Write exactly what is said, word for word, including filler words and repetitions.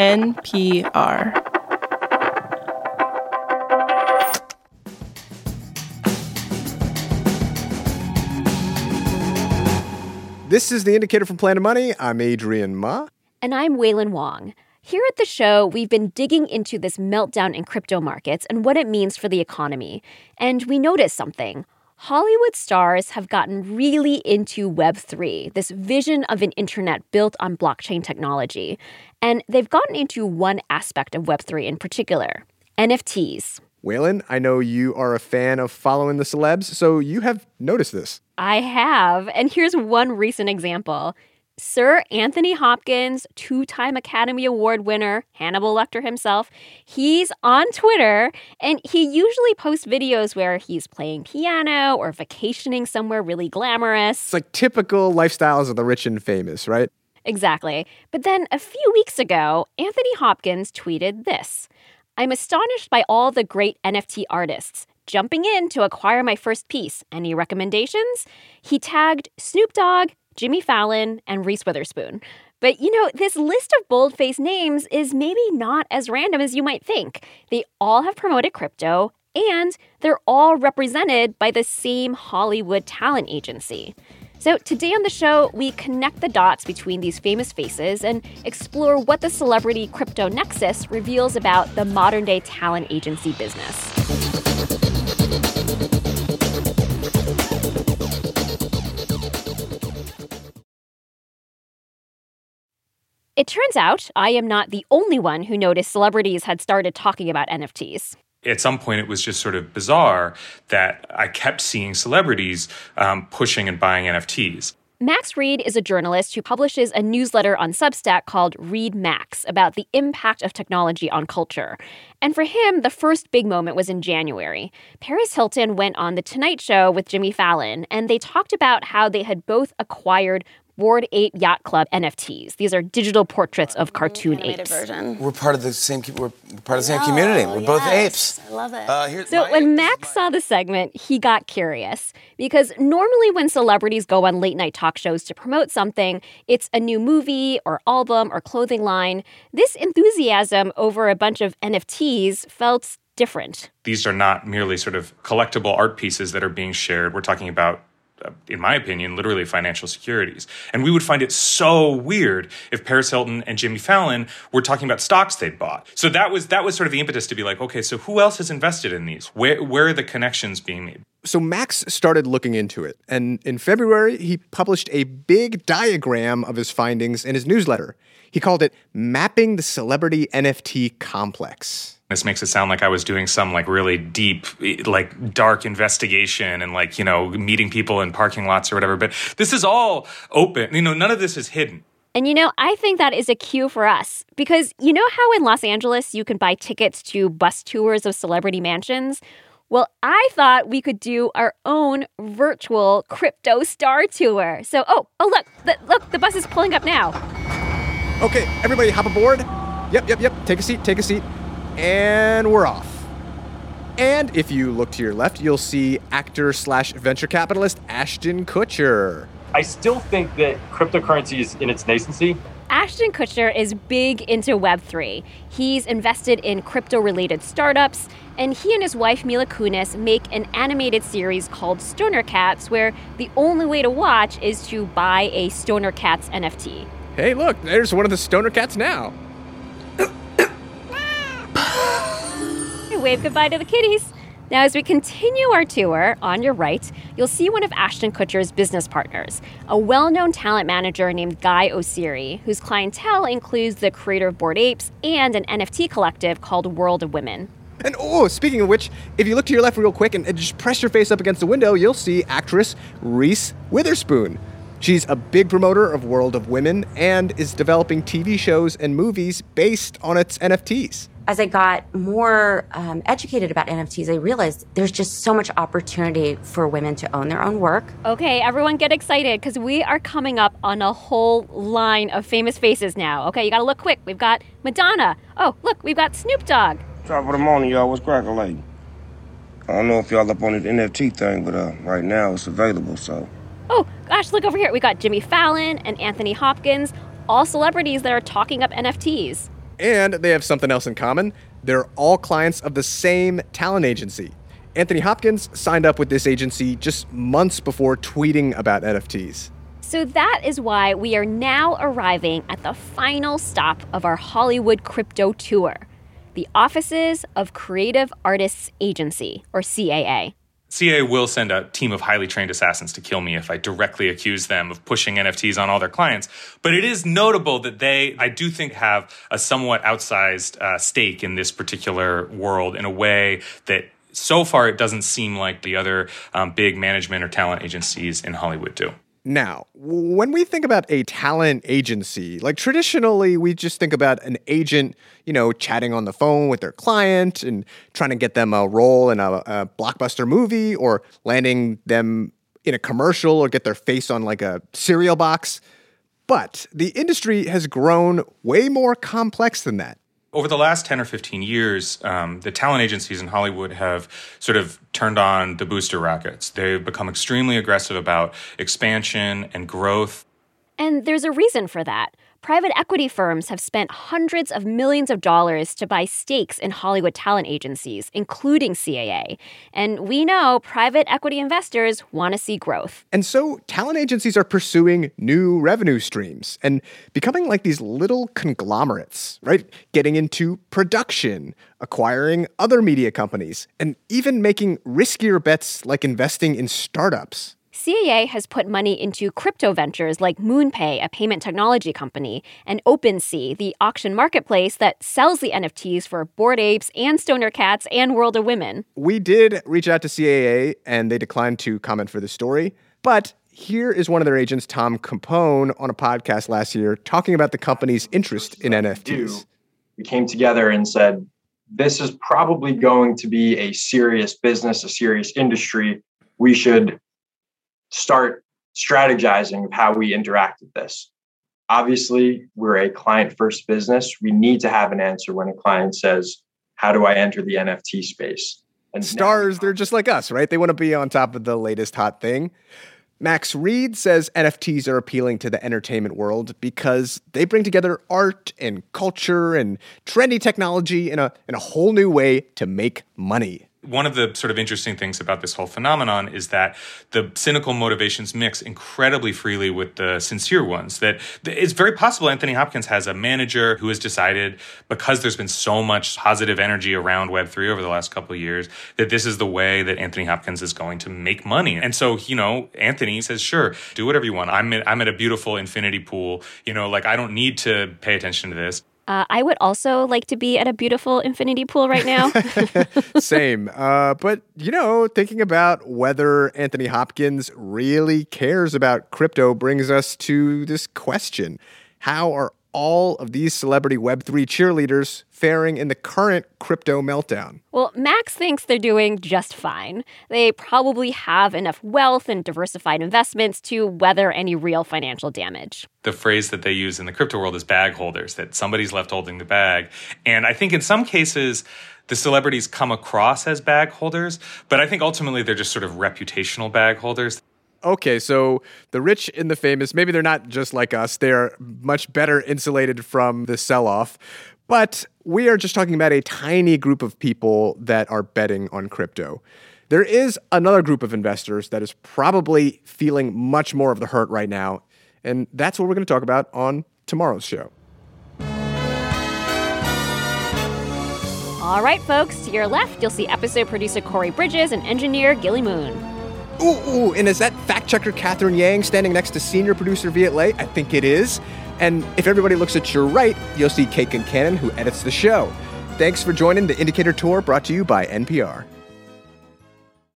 N P R. This is The Indicator from Planet Money. I'm Adrian Ma. And I'm Wailin Wong. Here at the show, we've been digging into this meltdown in crypto markets and what it means for the economy. And we noticed something. Hollywood stars have gotten really into Web three, this vision of an internet built on blockchain technology. And they've gotten into one aspect of Web three in particular, N F Ts. Wailin, I know you are a fan of following the celebs, so you have noticed this. I have. And here's one recent example. Sir Anthony Hopkins, two-time Academy Award winner, Hannibal Lecter himself, he's on Twitter, and he usually posts videos where he's playing piano or vacationing somewhere really glamorous. It's like typical lifestyles of the rich and famous, right? Exactly. But then a few weeks ago, Anthony Hopkins tweeted this. I'm astonished by all the great N F T artists jumping in to acquire my first piece. Any recommendations? He tagged Snoop Dogg, Jimmy Fallon, and Reese Witherspoon. But, you know, this list of bold-faced names is maybe not as random as you might think. They all have promoted crypto, and they're all represented by the same Hollywood talent agency. So today on the show, we connect the dots between these famous faces and explore what the celebrity crypto nexus reveals about the modern-day talent agency business. It turns out I am not the only one who noticed celebrities had started talking about N F Ts. At some point, it was just sort of bizarre that I kept seeing celebrities um, pushing and buying N F Ts. Max Reed is a journalist who publishes a newsletter on Substack called Read Max about the impact of technology on culture. And for him, the first big moment was in January. Paris Hilton went on The Tonight Show with Jimmy Fallon, and they talked about how they had both acquired Bored Ape Yacht Club N F Ts. These are digital portraits of cartoon Animated apes. Version. We're part of the same. We're part of the same community. We're yes. both apes. I love it. Uh, so when Max saw the segment, he got curious because normally when celebrities go on late night talk shows to promote something, it's a new movie or album or clothing line. This enthusiasm over a bunch of N F Ts felt different. These are not merely sort of collectible art pieces that are being shared. We're talking about, in my opinion, literally financial securities. And we would find it so weird if Paris Hilton and Jimmy Fallon were talking about stocks they'd bought. So that was that was sort of the impetus to be like, okay, so who else has invested in these? Where, where are the connections being made? So Max started looking into it. And in February, he published a big diagram of his findings in his newsletter. He called it Mapping the Celebrity N F T Complex. This makes it sound like I was doing some like really deep, like dark investigation and like, you know, meeting people in parking lots or whatever. But this is all open. You know, none of this is hidden. And, you know, I think that is a cue for us because you know how in Los Angeles you can buy tickets to bus tours of celebrity mansions? Well, I thought we could do our own virtual crypto star tour. So, oh, oh, look, the, look, the bus is pulling up now. Okay, everybody hop aboard. Yep, yep, yep. Take a seat, take a seat. And we're off. And if you look to your left, you'll see actor slash venture capitalist Ashton Kutcher. I still think that cryptocurrency is in its nascency. Ashton Kutcher is big into Web three. He's invested in crypto-related startups, and he and his wife Mila Kunis make an animated series called Stoner Cats, where the only way to watch is to buy a Stoner Cats N F T. Hey, look, there's one of the Stoner Cats now. Wave goodbye to the kitties. Now, as we continue our tour, on your right, you'll see one of Ashton Kutcher's business partners, a well-known talent manager named Guy Oseary, whose clientele includes the creator of Bored Apes and an N F T collective called World of Women. And oh, speaking of which, if you look to your left real quick and, and just press your face up against the window, you'll see actress Reese Witherspoon. She's a big promoter of World of Women and is developing T V shows and movies based on its N F Ts. As I got more um, educated about N F Ts, I realized there's just so much opportunity for women to own their own work. Okay, everyone get excited because we are coming up on a whole line of famous faces now. Okay, you gotta look quick. We've got Madonna. Oh, look, we've got Snoop Dogg. Top of the morning, y'all. What's cracking late? I don't know if y'all up on the N F T thing, but uh, right now it's available, so. Oh, gosh, look over here. We got Jimmy Fallon and Anthony Hopkins, all celebrities that are talking up N F Ts. And they have something else in common. They're all clients of the same talent agency. Anthony Hopkins signed up with this agency just months before tweeting about N F Ts. So that is why we are now arriving at the final stop of our Hollywood crypto tour, the offices of Creative Artists Agency, or C A A. C A A will send a team of highly trained assassins to kill me if I directly accuse them of pushing N F Ts on all their clients. But it is notable that they, I do think, have a somewhat outsized uh, stake in this particular world in a way that so far it doesn't seem like the other um, big management or talent agencies in Hollywood do. Now, when we think about a talent agency, like traditionally we just think about an agent, you know, chatting on the phone with their client and trying to get them a role in a, a blockbuster movie or landing them in a commercial or get their face on like a cereal box. But the industry has grown way more complex than that. Over the last ten or fifteen years, um, the talent agencies in Hollywood have sort of turned on the booster rockets. They've become extremely aggressive about expansion and growth. And there's a reason for that. Private equity firms have spent hundreds of millions of dollars to buy stakes in Hollywood talent agencies, including C A A. And we know private equity investors want to see growth. And so talent agencies are pursuing new revenue streams and becoming like these little conglomerates, right? Getting into production, acquiring other media companies, and even making riskier bets like investing in startups. C A A has put money into crypto ventures like MoonPay, a payment technology company, and OpenSea, the auction marketplace that sells the N F Ts for Bored Apes and Stoner Cats and World of Women. We did reach out to C A A, and they declined to comment for the story. But here is one of their agents, Tom Capone, on a podcast last year talking about the company's interest in N F Ts. We came together and said, this is probably going to be a serious business, a serious industry. We should start strategizing of how we interact with this. Obviously, we're a client-first business. We need to have an answer when a client says, how do I enter the N F T space? And Stars, they're just like us, right? They want to be on top of the latest hot thing. Max Reed says N F Ts are appealing to the entertainment world because they bring together art and culture and trendy technology in a, in a whole new way to make money. One of the sort of interesting things about this whole phenomenon is that the cynical motivations mix incredibly freely with the sincere ones. That it's very possible Anthony Hopkins has a manager who has decided, because there's been so much positive energy around Web three over the last couple of years, that this is the way that Anthony Hopkins is going to make money. And so, you know, Anthony says, sure, do whatever you want. I'm at, I'm at a beautiful infinity pool. You know, like I don't need to pay attention to this. Uh, I would also like to be at a beautiful infinity pool right now. Same. Uh, but, you know, thinking about whether Anthony Hopkins really cares about crypto brings us to this question. How are all of these celebrity Web three cheerleaders faring in the current crypto meltdown? Well, Max thinks they're doing just fine. They probably have enough wealth and diversified investments to weather any real financial damage. The phrase that they use in the crypto world is bag holders, that somebody's left holding the bag. And I think in some cases, the celebrities come across as bag holders, but I think ultimately they're just sort of reputational bag holders. Okay, so the rich and the famous, maybe they're not just like us. They're much better insulated from the sell-off. But we are just talking about a tiny group of people that are betting on crypto. There is another group of investors that is probably feeling much more of the hurt right now. And that's what we're going to talk about on tomorrow's show. All right, folks, to your left, you'll see episode producer Corey Bridges and engineer Gilly Moon. Ooh, ooh, and is that fact-checker Catherine Yang standing next to senior producer Viet Le? I think it is. And if everybody looks at your right, you'll see Kate Concannon, who edits the show. Thanks for joining the Indicator Tour, brought to you by N P R.